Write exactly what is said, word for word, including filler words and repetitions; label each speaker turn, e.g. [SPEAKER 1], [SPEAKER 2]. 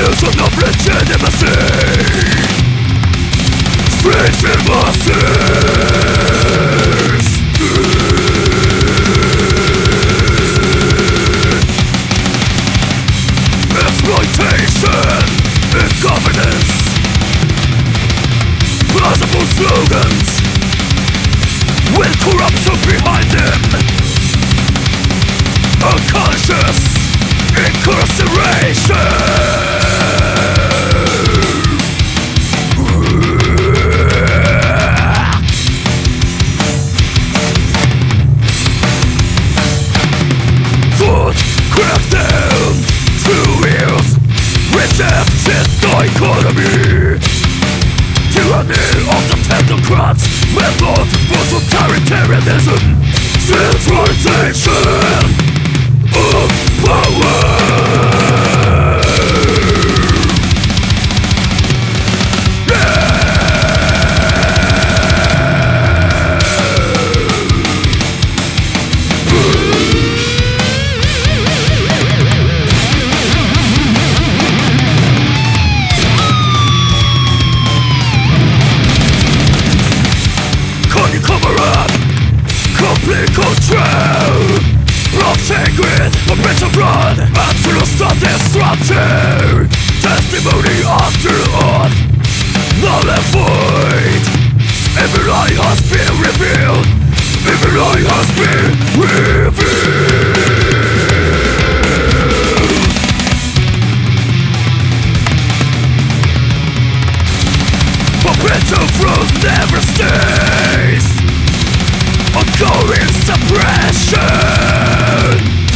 [SPEAKER 1] illusion of legitimacy. Streets and masses. Exploitation and governance. Plausible slogans with corruption behind them. Unconscious incarceration. Foot cracked down, two wheels rejected the economy. Tyranny of the technocrats, method for totalitarianism. Centralization of power. Complete control, blockchain grid, a bit of run, absolute status structure, testimony after oath, null and void. Every lie has been revealed, every lie has been revealed. Perpetual fruit never stays. Ongoing suppression.